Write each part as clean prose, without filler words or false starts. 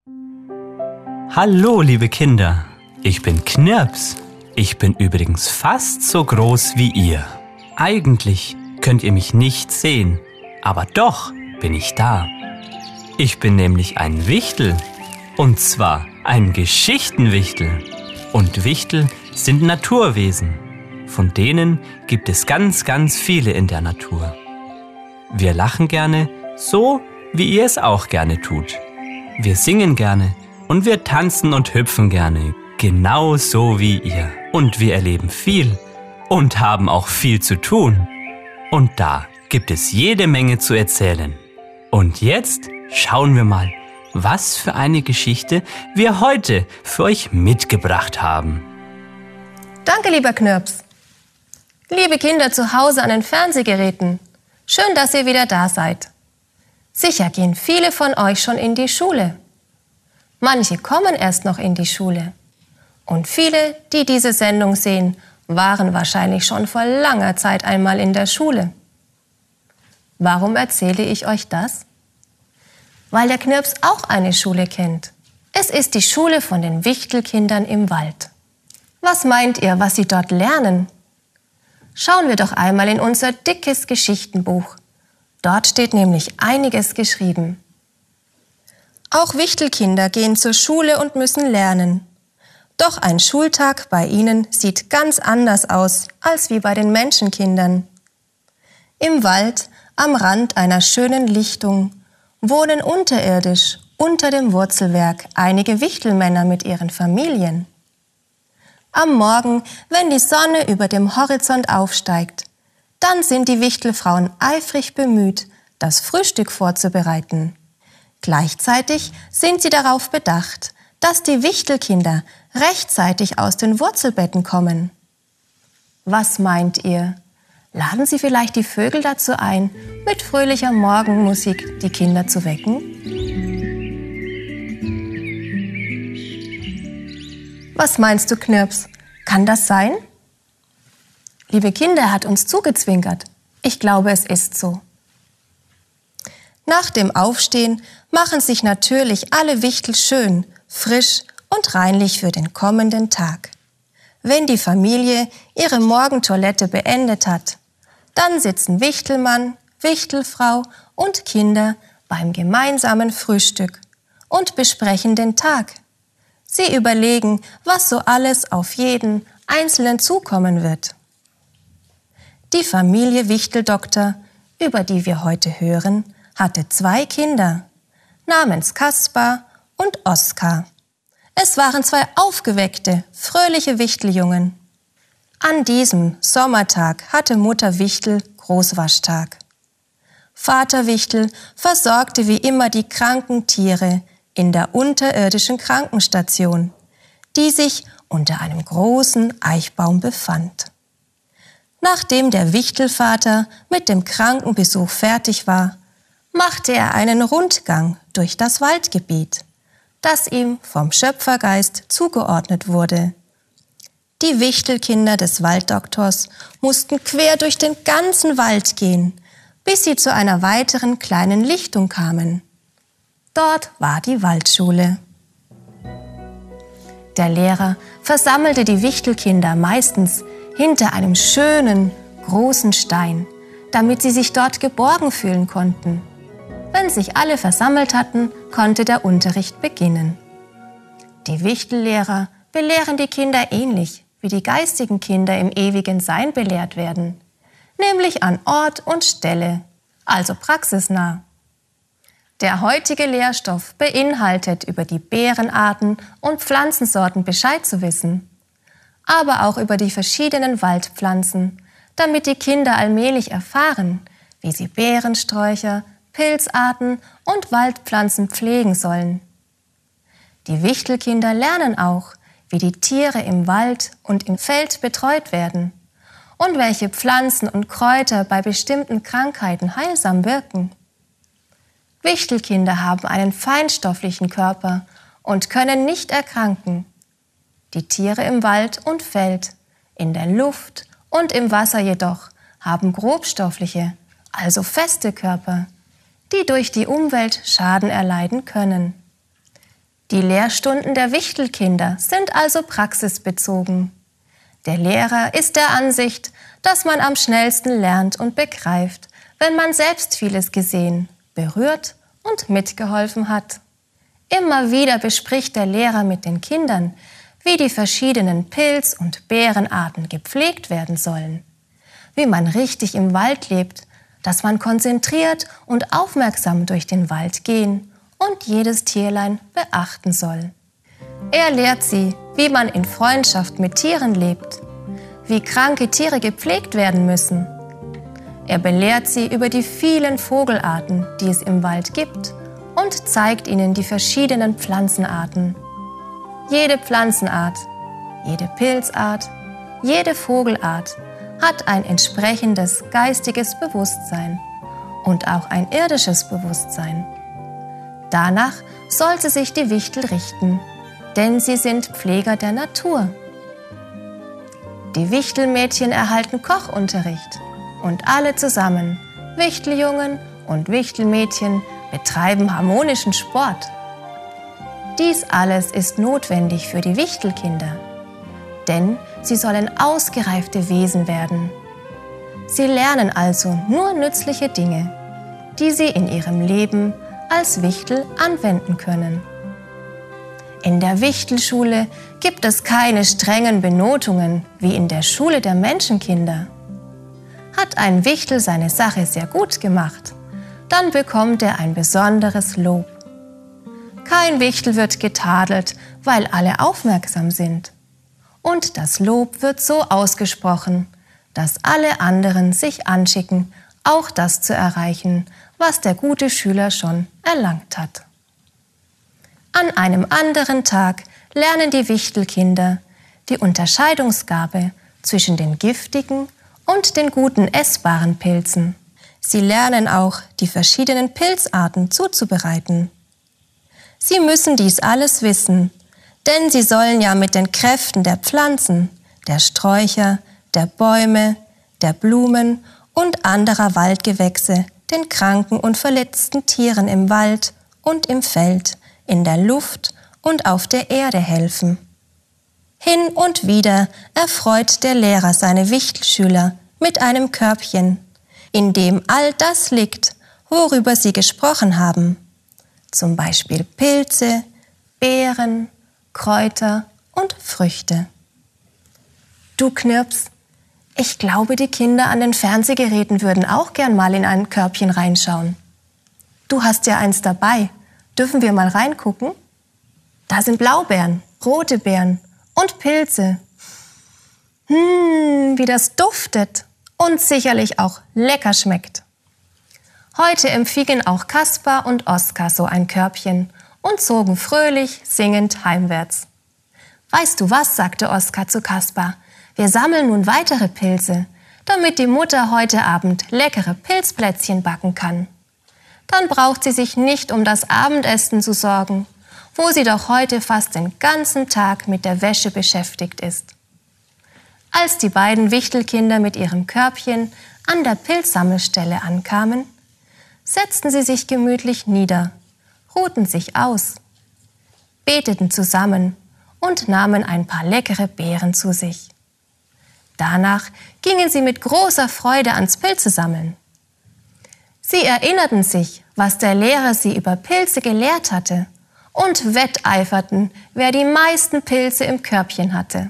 Hallo, liebe Kinder. Ich bin Knirps. Ich bin übrigens fast so groß wie ihr. Eigentlich könnt ihr mich nicht sehen, aber doch bin ich da. Ich bin nämlich ein Wichtel. Und zwar ein Geschichtenwichtel. Und Wichtel sind Naturwesen. Von denen gibt es ganz, ganz viele in der Natur. Wir lachen gerne, so wie ihr es auch gerne tut. Wir singen gerne und wir tanzen und hüpfen gerne, genau so wie ihr. Und wir erleben viel und haben auch viel zu tun. Und da gibt es jede Menge zu erzählen. Und jetzt schauen wir mal, was für eine Geschichte wir heute für euch mitgebracht haben. Danke, lieber Knirps. Liebe Kinder zu Hause an den Fernsehgeräten, schön, dass ihr wieder da seid. Sicher gehen viele von euch schon in die Schule. Manche kommen erst noch in die Schule. Und viele, die diese Sendung sehen, waren wahrscheinlich schon vor langer Zeit einmal in der Schule. Warum erzähle ich euch das? Weil der Knirps auch eine Schule kennt. Es ist die Schule von den Wichtelkindern im Wald. Was meint ihr, was sie dort lernen? Schauen wir doch einmal in unser dickes Geschichtenbuch. Dort steht nämlich einiges geschrieben. Auch Wichtelkinder gehen zur Schule und müssen lernen. Doch ein Schultag bei ihnen sieht ganz anders aus als wie bei den Menschenkindern. Im Wald, am Rand einer schönen Lichtung, wohnen unterirdisch, unter dem Wurzelwerk, einige Wichtelmänner mit ihren Familien. Am Morgen, wenn die Sonne über dem Horizont aufsteigt, dann sind die Wichtelfrauen eifrig bemüht, das Frühstück vorzubereiten. Gleichzeitig sind sie darauf bedacht, dass die Wichtelkinder rechtzeitig aus den Wurzelbetten kommen. Was meint ihr? Laden sie vielleicht die Vögel dazu ein, mit fröhlicher Morgenmusik die Kinder zu wecken? Was meinst du, Knirps? Kann das sein? Liebe Kinder, er hat uns zugezwinkert. Ich glaube, es ist so. Nach dem Aufstehen machen sich natürlich alle Wichtel schön, frisch und reinlich für den kommenden Tag. Wenn die Familie ihre Morgentoilette beendet hat, dann sitzen Wichtelmann, Wichtelfrau und Kinder beim gemeinsamen Frühstück und besprechen den Tag. Sie überlegen, was so alles auf jeden Einzelnen zukommen wird. Die Familie Wichteldoktor, über die wir heute hören, hatte 2 Kinder, namens Kaspar und Oskar. Es waren 2 aufgeweckte, fröhliche Wichteljungen. An diesem Sommertag hatte Mutter Wichtel Großwaschtag. Vater Wichtel versorgte wie immer die kranken Tiere in der unterirdischen Krankenstation, die sich unter einem großen Eichbaum befand. Nachdem der Wichtelvater mit dem Krankenbesuch fertig war, machte er einen Rundgang durch das Waldgebiet, das ihm vom Schöpfergeist zugeordnet wurde. Die Wichtelkinder des Walddoktors mussten quer durch den ganzen Wald gehen, bis sie zu einer weiteren kleinen Lichtung kamen. Dort war die Waldschule. Der Lehrer versammelte die Wichtelkinder meistens hinter einem schönen, großen Stein, damit sie sich dort geborgen fühlen konnten. Wenn sich alle versammelt hatten, konnte der Unterricht beginnen. Die Wichtellehrer belehren die Kinder ähnlich, wie die geistigen Kinder im ewigen Sein belehrt werden, nämlich an Ort und Stelle, also praxisnah. Der heutige Lehrstoff beinhaltet, über die Beerenarten und Pflanzensorten Bescheid zu wissen, aber auch über die verschiedenen Waldpflanzen, damit die Kinder allmählich erfahren, wie sie Beerensträucher, Pilzarten und Waldpflanzen pflegen sollen. Die Wichtelkinder lernen auch, wie die Tiere im Wald und im Feld betreut werden und welche Pflanzen und Kräuter bei bestimmten Krankheiten heilsam wirken. Wichtelkinder haben einen feinstofflichen Körper und können nicht erkranken. Die Tiere im Wald und Feld, in der Luft und im Wasser jedoch haben grobstoffliche, also feste Körper, die durch die Umwelt Schaden erleiden können. Die Lehrstunden der Wichtelkinder sind also praxisbezogen. Der Lehrer ist der Ansicht, dass man am schnellsten lernt und begreift, wenn man selbst vieles gesehen, berührt und mitgeholfen hat. Immer wieder bespricht der Lehrer mit den Kindern, wie die verschiedenen Pilz- und Beerenarten gepflegt werden sollen, wie man richtig im Wald lebt, dass man konzentriert und aufmerksam durch den Wald gehen und jedes Tierlein beachten soll. Er lehrt sie, wie man in Freundschaft mit Tieren lebt, wie kranke Tiere gepflegt werden müssen. Er belehrt sie über die vielen Vogelarten, die es im Wald gibt, und zeigt ihnen die verschiedenen Pflanzenarten. Jede Pflanzenart, jede Pilzart, jede Vogelart hat ein entsprechendes geistiges Bewusstsein und auch ein irdisches Bewusstsein. Danach sollte sich die Wichtel richten, denn sie sind Pfleger der Natur. Die Wichtelmädchen erhalten Kochunterricht und alle zusammen, Wichteljungen und Wichtelmädchen, betreiben harmonischen Sport. Dies alles ist notwendig für die Wichtelkinder, denn sie sollen ausgereifte Wesen werden. Sie lernen also nur nützliche Dinge, die sie in ihrem Leben als Wichtel anwenden können. In der Wichtelschule gibt es keine strengen Benotungen wie in der Schule der Menschenkinder. Hat ein Wichtel seine Sache sehr gut gemacht, dann bekommt er ein besonderes Lob. Kein Wichtel wird getadelt, weil alle aufmerksam sind. Und das Lob wird so ausgesprochen, dass alle anderen sich anschicken, auch das zu erreichen, was der gute Schüler schon erlangt hat. An einem anderen Tag lernen die Wichtelkinder die Unterscheidungsgabe zwischen den giftigen und den guten essbaren Pilzen. Sie lernen auch, die verschiedenen Pilzarten zuzubereiten. Sie müssen dies alles wissen, denn sie sollen ja mit den Kräften der Pflanzen, der Sträucher, der Bäume, der Blumen und anderer Waldgewächse den kranken und verletzten Tieren im Wald und im Feld, in der Luft und auf der Erde helfen. Hin und wieder erfreut der Lehrer seine Wichtelschüler mit einem Körbchen, in dem all das liegt, worüber sie gesprochen haben. Zum Beispiel Pilze, Beeren, Kräuter und Früchte. Du Knirps, ich glaube, die Kinder an den Fernsehgeräten würden auch gern mal in ein Körbchen reinschauen. Du hast ja eins dabei. Dürfen wir mal reingucken? Da sind Blaubeeren, rote Beeren und Pilze. Wie das duftet und sicherlich auch lecker schmeckt. Heute empfingen auch Kaspar und Oskar so ein Körbchen und zogen fröhlich singend heimwärts. Weißt du was, sagte Oskar zu Kaspar, wir sammeln nun weitere Pilze, damit die Mutter heute Abend leckere Pilzplätzchen backen kann. Dann braucht sie sich nicht um das Abendessen zu sorgen, wo sie doch heute fast den ganzen Tag mit der Wäsche beschäftigt ist. Als die beiden Wichtelkinder mit ihrem Körbchen an der Pilzsammelstelle ankamen, setzten sie sich gemütlich nieder, ruhten sich aus, beteten zusammen und nahmen ein paar leckere Beeren zu sich. Danach gingen sie mit großer Freude ans Pilzesammeln. Sie erinnerten sich, was der Lehrer sie über Pilze gelehrt hatte und wetteiferten, wer die meisten Pilze im Körbchen hatte.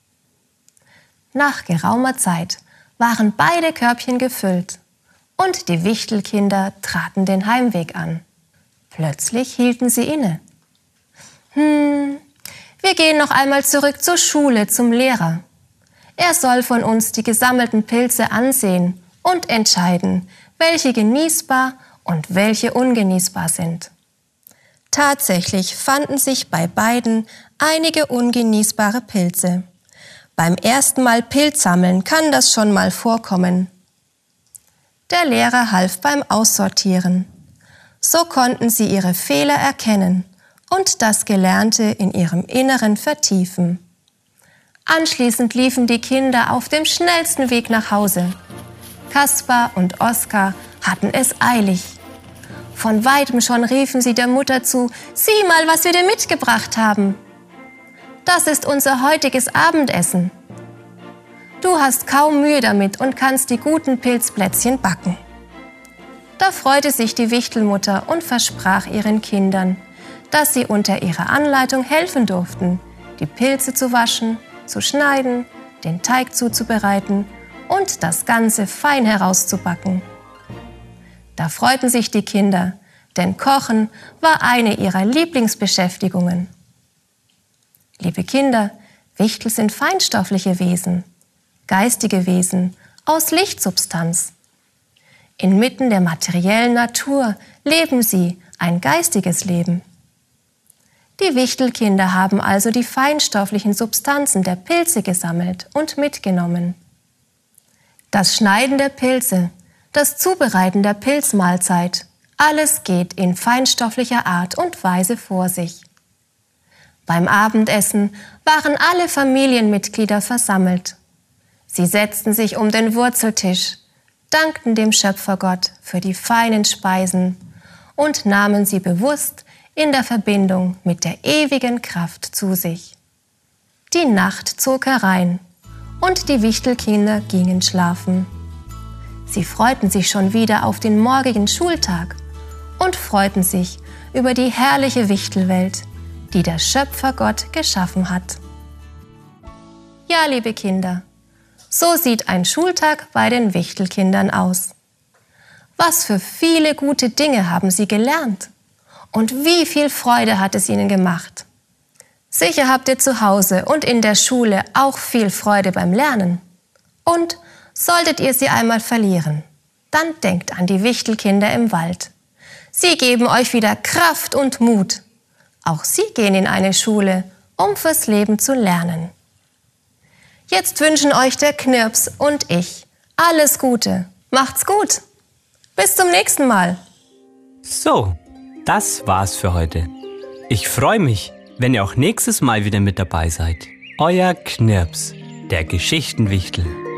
Nach geraumer Zeit waren beide Körbchen gefüllt und die Wichtelkinder traten den Heimweg an. Plötzlich hielten sie inne. Wir gehen noch einmal zurück zur Schule zum Lehrer. Er soll von uns die gesammelten Pilze ansehen und entscheiden, welche genießbar und welche ungenießbar sind. Tatsächlich fanden sich bei beiden einige ungenießbare Pilze. Beim ersten Mal Pilzsammeln kann das schon mal vorkommen. Der Lehrer half beim Aussortieren. So konnten sie ihre Fehler erkennen und das Gelernte in ihrem Inneren vertiefen. Anschließend liefen die Kinder auf dem schnellsten Weg nach Hause. Kaspar und Oskar hatten es eilig. Von weitem schon riefen sie der Mutter zu: »Sieh mal, was wir dir mitgebracht haben. Das ist unser heutiges Abendessen. Du hast kaum Mühe damit und kannst die guten Pilzplätzchen backen.« Da freute sich die Wichtelmutter und versprach ihren Kindern, dass sie unter ihrer Anleitung helfen durften, die Pilze zu waschen, zu schneiden, den Teig zuzubereiten und das Ganze fein herauszubacken. Da freuten sich die Kinder, denn Kochen war eine ihrer Lieblingsbeschäftigungen. Liebe Kinder, Wichtel sind feinstoffliche Wesen, geistige Wesen aus Lichtsubstanz. Inmitten der materiellen Natur leben sie ein geistiges Leben. Die Wichtelkinder haben also die feinstofflichen Substanzen der Pilze gesammelt und mitgenommen. Das Schneiden der Pilze, das Zubereiten der Pilzmahlzeit, alles geht in feinstofflicher Art und Weise vor sich. Beim Abendessen waren alle Familienmitglieder versammelt. Sie setzten sich um den Wurzeltisch, dankten dem Schöpfergott für die feinen Speisen und nahmen sie bewusst in der Verbindung mit der ewigen Kraft zu sich. Die Nacht zog herein und die Wichtelkinder gingen schlafen. Sie freuten sich schon wieder auf den morgigen Schultag und freuten sich über die herrliche Wichtelwelt, die der Schöpfergott geschaffen hat. Ja, liebe Kinder, so sieht ein Schultag bei den Wichtelkindern aus. Was für viele gute Dinge haben sie gelernt und wie viel Freude hat es ihnen gemacht. Sicher habt ihr zu Hause und in der Schule auch viel Freude beim Lernen. Und solltet ihr sie einmal verlieren, dann denkt an die Wichtelkinder im Wald. Sie geben euch wieder Kraft und Mut. Auch sie gehen in eine Schule, um fürs Leben zu lernen. Jetzt wünschen euch der Knirps und ich alles Gute. Macht's gut. Bis zum nächsten Mal. So, das war's für heute. Ich freue mich, wenn ihr auch nächstes Mal wieder mit dabei seid. Euer Knirps, der Geschichtenwichtel.